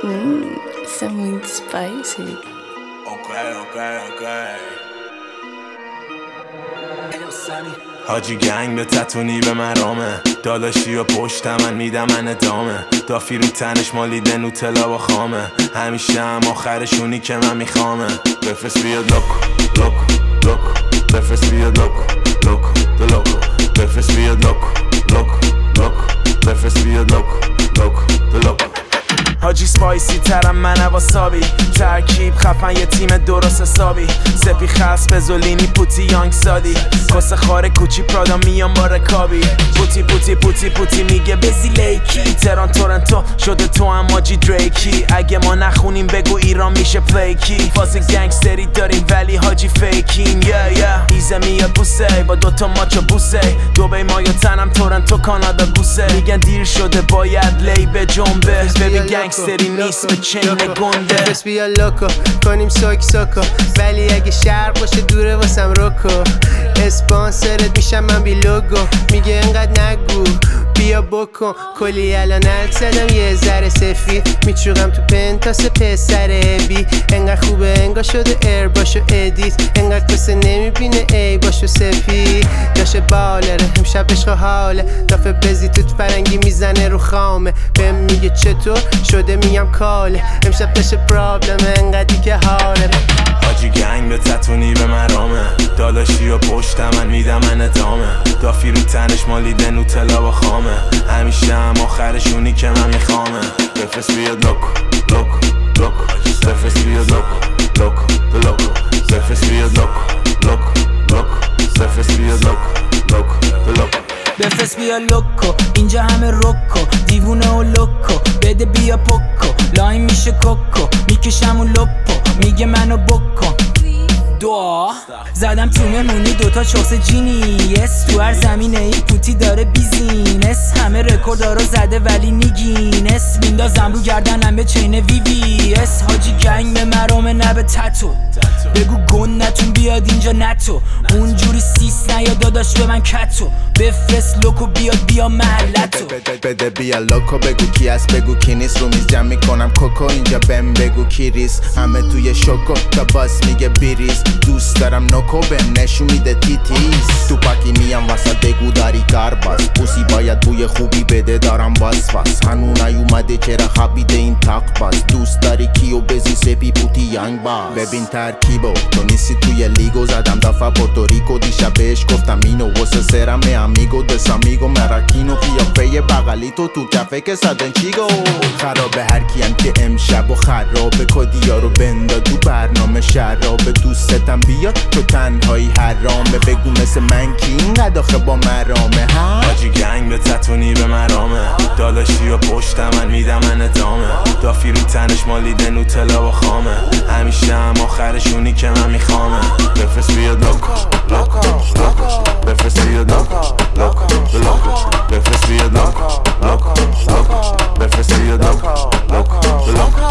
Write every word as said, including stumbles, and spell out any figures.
Mmm, isso é muito spicy. Ok, ok, ok. حاجی گنگ به تتونی به مرامه داداشی و پشت من میدم من ادامه دافی رو تنش مالیده نوتلا با خامه همیشه هم آخرشونی که من میخوامه بفرست بیاد لوکو لوکو لوکو بفرست بیاد لوکو لوکو دو لوکو بفرست بیاد لوکو لوکو لوکو بفرست بیاد لوکو لوکو دو لوکو حاجی سپایسی ترم من واسابی ترکیب خفن یه تیم درست حسابی سپی خس بزولینی پوتی یانگ سادی کس خاره کوچی پرادا میان با رکابی پوتی پوتی پوتی پوتی میگه بزی لیکی تران تورنتو شده تو هم حاجی دریکی اگه ما نخونیم بگو ایران میشه پلیکی فاز گنگستری داریم ولی حاجی فیکیم yeah, yeah. ایزه میاد بوسه با دوتا ماچو بوسه دوبی ما یا تنم تورنتو کانادا گوسه میگن دیر شده باید لی به جنبه ببین گنگستری نیست به چین گنده بس بیا لوکو کنیم سوک سوکو ولی اگه شرق باشه دوره واسم روکو اسپانسرت میشم من بی لوگو میگه انقدر نگو بیا بکن کلی الان الک زدم یه ذره سفید میچوغم تو پنتاس پسر بی انقدر خوبه انگار شده ایر باشو ادیت انقدر کسه نمیبینه ای باشو سفید داشه بالره امشب عشق حاله دافه بزی توت فرنگی میزنه رو خامه بهم میگه چطور شده میگم کاله امشب داشه پرابلمه انقدری که حاله حاجی گنگ به تتونی به مرامه داداشی و پشت من میدم من ادامه دافی رو تنش مالیده نوتلا با خامه همیشه هم آخرشونی که من میخوامه بفرست بیاد لوکو لوکو لوکو بفرست بیاد لوکو لوکو دو لوکو بفرست بیاد لوکو لوکو لوکو بفرست بیاد لوکو لوکو دو لوکو بفرست بیا لوکو اینجا همه روکو دیوونه و لوکو بده بیا پوکو لاین میشه کوکو میکشم و لپو میگه منو بکن دعا زدم تو مهمونی دوتا چوس جینیس تو هر زمینه ای پوتی داره بیزینس همه رکوردارو زده ولی نیگینس میندازم رو گردنم به چین وی وی اس حاجی گنگ به مرامه نه به تتو بگو گن نتون بیاد اینجا نتو اونجوری سیس نیا داداش به من کتو بفرست لوکو بیاد بیا محلتو بده بیا لوکو بگو کی است بگو کی نیست رو میز جمع میکنم کوکو اینجا بهم بگو کی ریس همه توی شوکو تا باس میگه بیریز دوست دارم نوکو بهم نشون میده تیتیز تو پاکی میام واسه بگو داری کار باز پوسی باید بوی خوبی بده دارم باز باز هنو نیومده چرا خبیده این تاق باز دوست داری کیو بزی سپی پوتی یانگ باز ببین ترکیبو تو نیستی توی لیگو زدم دفعه پورتوریکو دیشب بهش گفتم اینو واسه سرمه امیگو دس امیگو مراکینو قیافه بغلی تو تو کفه که صدن چیگو خرابه هر کیم که امشب و خرابه کدیا رو بندا تو برنامه شرابه دوستتم بیا تو تنهایی حرامه بگو مثل من کی اینقدر آخه با مرامه ها حاجی گنگ به تتونی به مرامه داداشی و پشت من میدم من ادامه دافی رو تنش مالیده نوتلا با خامه همیشه هم آخرشونی که من میخوامه بفرست بیاد لوکو لوکو لوکو بفرست بیاد لوکو لوکو لوکو بفرست بیاد لوکو لوکو لوکو بفرست بیاد لوکو لوکو لوکو